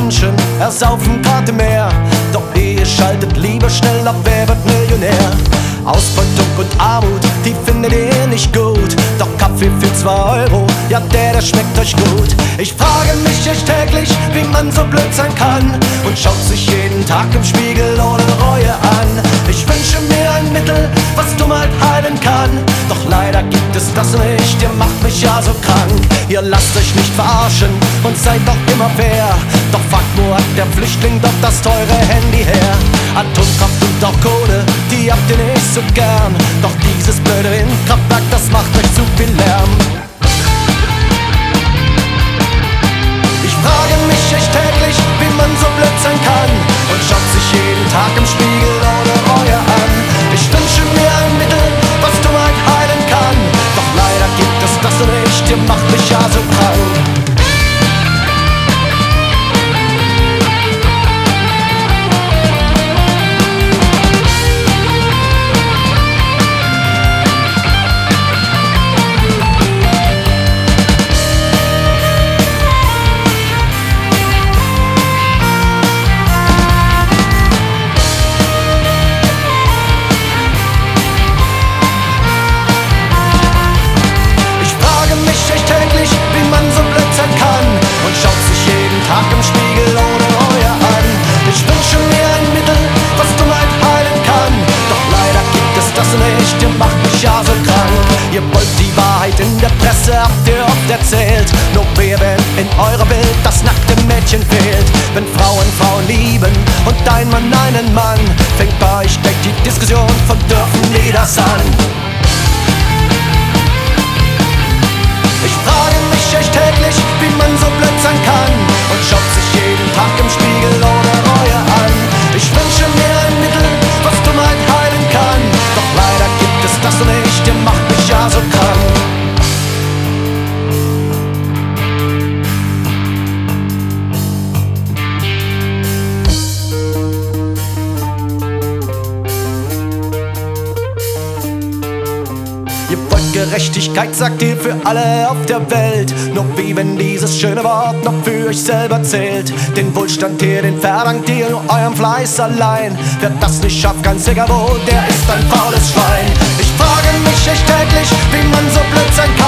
manchen ersaufen Grad im Meer. Doch ihr schaltet lieber schnell ab, wer wird Millionär? Ausbeutung und Armut, die findet ihr nicht gut. Doch Kaffee für 2 Euro, ja der schmeckt euch gut. Ich frage mich echt täglich, wie man so blöd sein kann und schaut sich jeden Tag im Spiegel ohne Reue an. Ich wünsche mir ein Mittel, was Dummheit heilen kann. Doch leider gibt es das nicht, ihr macht mich ja so krank. Ihr lasst euch nicht verarschen und seid doch immer fair. Doch fuck, wo hat der Flüchtling doch das teure Handy her? Atomkraft und auch Kohle, die habt ihr nicht so gern. Doch dieses blöde Windkraftwerk, das macht euch zu viel Lärm. Ich frage mich echt täglich, wie man so blöd sein kann und schaut sich jeden Tag im Spiegel ohne Reue an. Ich wünsche mir ein Mittel, was Dummheit heilen kann. Doch leider gibt es das nicht, ihr macht mich ja so krank. Im Spiegel ohne Reue an. Ich wünsche mir ein Mittel, was Dummheit heilen kann. Doch leider gibt es das nicht, ihr macht mich ja so krank. Ihr wollt die Wahrheit in der Presse, habt ihr oft erzählt. Nur wer, wenn in eurer Welt das nackte Mädchen fehlt? Wenn Frauen Frauen lieben und ein Mann einen Mann, fängt bei euch gleich die Diskussion von dürfen die das an. Ich frage mich echt täglich, wie man so blöd sein kann und schaut sich jeden Tag im Spiegel ohne Reue an. Ich wünsche mir ein Mittel, was Dummheit heilen kann. Doch leider gibt es das nicht, ihr macht mich ja so krank. Ihr wollt Gerechtigkeit, sagt ihr, für alle auf der Welt. Nur wie wenn dieses schöne Wort noch für euch selber zählt. Den Wohlstand hier, den verdankt ihr nur eurem Fleiß allein. Wer das nicht schafft, ganz egal wo, der ist ein faules Schwein. Ich frage mich echt täglich, wie man so blöd sein kann